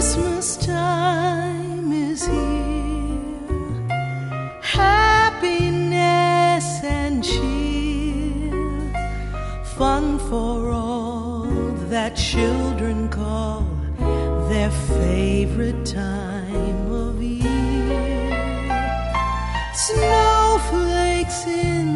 Christmas time is here, happiness and cheer, fun for all that children call their favorite time of year. Snowflakes in